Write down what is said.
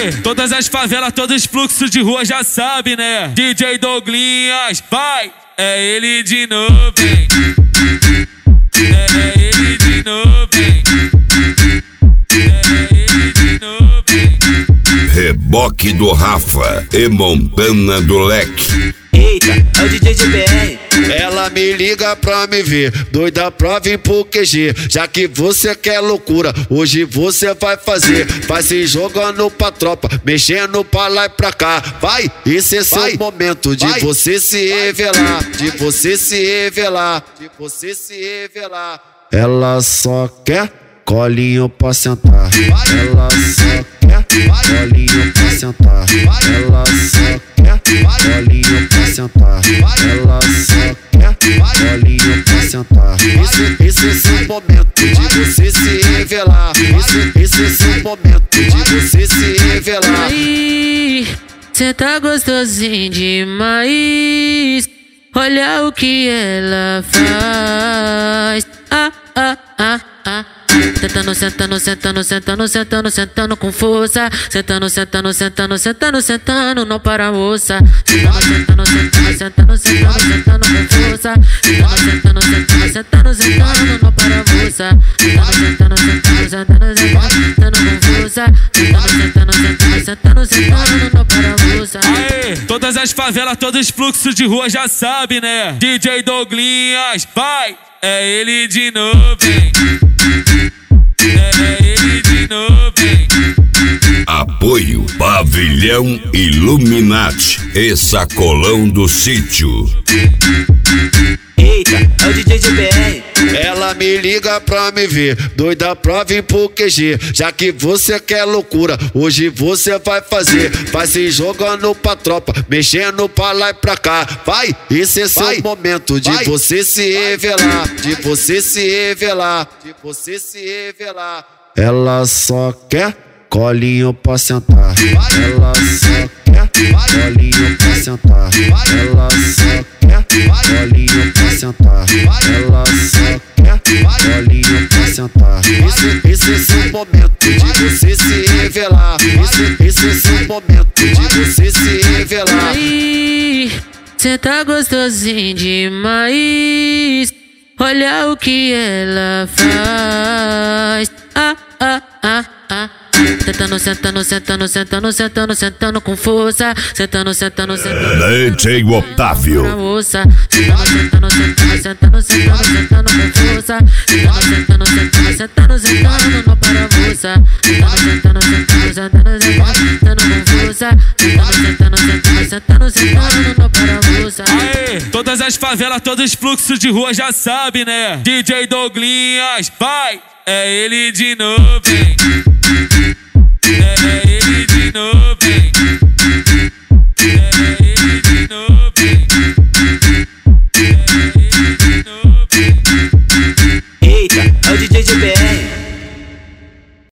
Aê, todas as favelas, todos os fluxos de rua já sabe, né? DJ Douglinhas, vai! É ele de novo, hein? É ele de novo, hein? É ele de novo, hein? Reboque do Rafa e Montana do Leque. Eita, é o DJ GBR. Ela me liga pra me ver, doida pra vir pro QG. Já que você quer loucura, hoje você vai fazer. Vai se jogando pra tropa, mexendo pra lá e pra cá. Vai, esse é seu momento de você se revelar. De você se revelar. De você se revelar. Ela só quer colinho pra sentar. Ela só quer colinho pra sentar. Ela só quer colinho pra sentar. Ela só quer colinho pra sentar. Esse é seu momento de você se revelar. Esse é seu momento de você se revelar. Aí, cê tá gostosinho demais. Olha o que ela faz. Sentando, sentando, sentando, sentando, sentando, sentando com força. Sentando, sentando, sentando, sentando, sentando, não para moça. Sentando, sentando, sentando, sentando, sentando, sentando com força. Sentando, sentando, sentando, sentando, sentando, não para moça. Sentando, sentando, sentando, sentando, sentando com força. Sentando, sentando, sentando, sentando, sentando, não para moça. Aê, todas as favelas, todos os fluxos de rua já sabe, né? DJ Douglinhas, vai! É ele de novo, hein? É ele de novo, hein? Apoio Pavilhão Illuminati e Sacolão do Sítio. Eita, é o DJ GBR. Ela me liga pra me ver, doida pra vir pro QG. Já que você quer loucura, hoje você vai fazer. Vai se jogando pra tropa, mexendo pra lá e pra cá. Vai, esse é seu momento de você se revelar. De você se revelar. De você se revelar. Ela só quer colinho pra sentar. Ela só quer colinho pra sentar. Ela só quer colinho pra sentar. Ela só quer colinho pra sentar. Esse é seu momento de você se revelar. Esse é seu momento de você se revelar. Aí, cê tá gostosinho demais. Olha o que ela faz. Sentando, sentando, sentando, sentando, sentando, sentando com força. Sentando, sentando, sentando. DJ Otávio. Sentando, sentando, sentando, sentando, sentando, sentando com força. Sentando, sentando, sentando, sentando, sentando, não para moça. Sentando, sentando, sentando, sentando, sentando com força. Sentando, sentando, sentando, sentando, sentando, não para moça. Aê, todas as favelas, todos os fluxos de rua já sabe, né? DJ Douglinhas, vai! É ele de novo, hein?